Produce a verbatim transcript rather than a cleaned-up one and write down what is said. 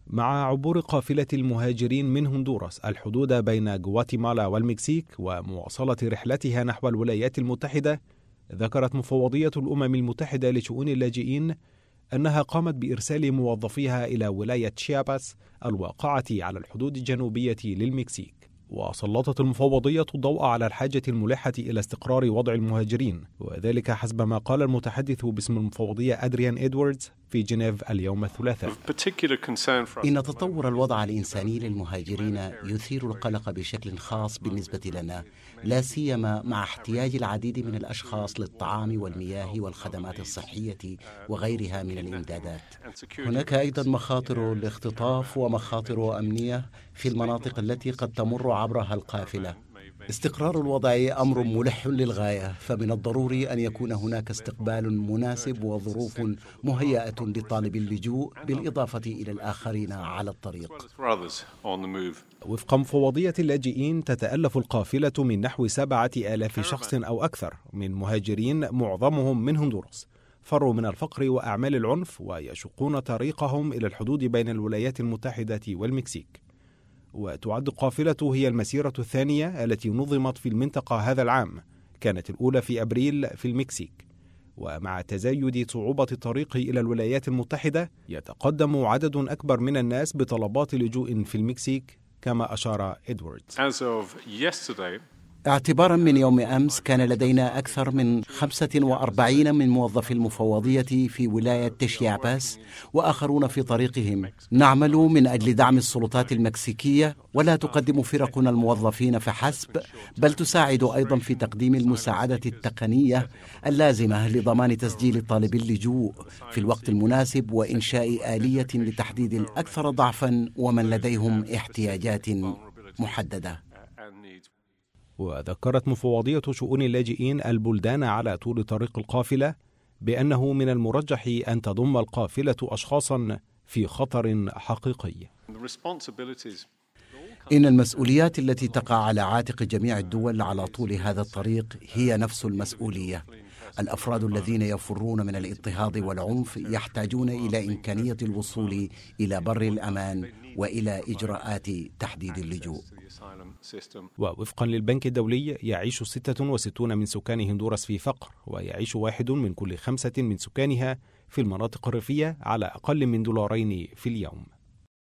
مع عبور قافلة المهاجرين من هندوراس الحدود بين غواتيمالا والمكسيك ومواصلة رحلتها نحو الولايات المتحدة، ذكرت مفوضية الأمم المتحدة لشؤون اللاجئين أنها قامت بإرسال موظفيها إلى ولاية شياباس الواقعة على الحدود الجنوبية للمكسيك. وسلطت المفوضية الضوء على الحاجة الملحة إلى استقرار وضع المهاجرين، وذلك حسب ما قال المتحدث باسم المفوضية أدريان إدواردز في جنيف اليوم الثلاثاء. إن تطور الوضع الإنساني للمهاجرين يثير القلق بشكل خاص بالنسبة لنا، لا سيما مع احتياج العديد من الأشخاص للطعام والمياه والخدمات الصحية وغيرها من الإمدادات. هناك أيضا مخاطر الاختطاف ومخاطر أمنية في المناطق التي قد تمر عبرها القافلة. استقرار الوضع أمر ملح للغاية، فمن الضروري أن يكون هناك استقبال مناسب وظروف مهيئة لطالب اللجوء بالإضافة إلى الآخرين على الطريق. وفق مفوضية اللاجئين تتألف القافلة من نحو سبعة آلاف شخص أو أكثر من مهاجرين معظمهم من هندوراس، فروا من الفقر وأعمال العنف ويشقون طريقهم إلى الحدود بين الولايات المتحدة والمكسيك. وتعد القافلة هي المسيرة الثانية التي نظمت في المنطقة هذا العام، كانت الأولى في أبريل في المكسيك. ومع تزايد صعوبة الطريق إلى الولايات المتحدة يتقدم عدد أكبر من الناس بطلبات لجوء في المكسيك، كما أشار إدواردز. اعتبارا من يوم أمس كان لدينا أكثر من خمسة وأربعين من موظفي المفوضية في ولاية تشياباس وآخرون في طريقهم. نعمل من أجل دعم السلطات المكسيكية، ولا تقدم فرقنا الموظفين فحسب، بل تساعد أيضا في تقديم المساعدة التقنية اللازمة لضمان تسجيل طالب اللجوء في الوقت المناسب وإنشاء آلية لتحديد الأكثر ضعفا ومن لديهم احتياجات محددة. وذكرت مفوضية شؤون اللاجئين البلدان على طول طريق القافلة بأنه من المرجح أن تضم القافلة أشخاصا في خطر حقيقي. إن المسؤوليات التي تقع على عاتق جميع الدول على طول هذا الطريق هي نفس المسؤولية. الأفراد الذين يفرون من الاضطهاد والعنف يحتاجون إلى إمكانية الوصول إلى بر الأمان وإلى إجراءات تحديد اللجوء. ووفقا للبنك الدولي يعيش ستة وستون من سكان هندوراس في فقر، ويعيش واحد من كل خمسة من سكانها في المناطق الريفية على أقل من دولارين في اليوم.